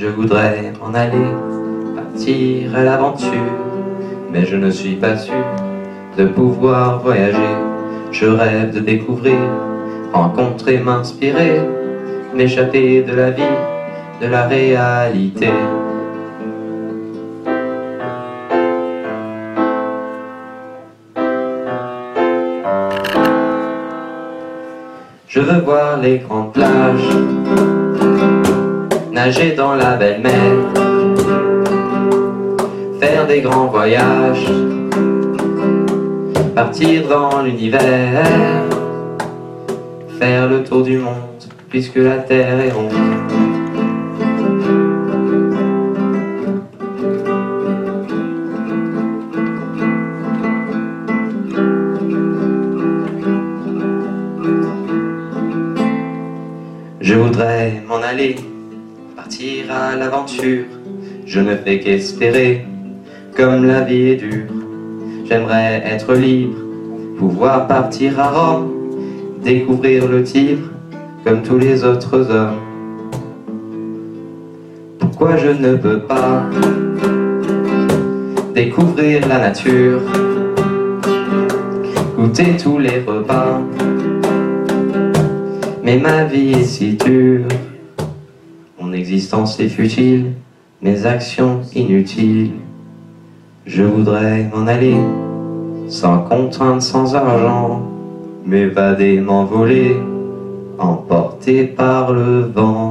Je voudrais m'en aller, partir à l'aventure, mais je ne suis pas sûr de pouvoir voyager. Je rêve de découvrir, rencontrer, m'inspirer, m'échapper de la vie, de la réalité. Je veux voir les grandes plages, nager dans la belle mer, faire des grands voyages, partir dans l'univers, faire le tour du monde, puisque la terre est ronde. Je voudrais m'en aller, partir à l'aventure. Je ne fais qu'espérer, comme la vie est dure. J'aimerais être libre, pouvoir partir à Rome, découvrir le Tibre, comme tous les autres hommes. Pourquoi je ne peux pas découvrir la nature, goûter tous les repas? Mais ma vie est si dure, mon existence est futile, mes actions inutiles. Je voudrais m'en aller, sans contrainte, sans argent, m'évader, m'envoler, emporté par le vent.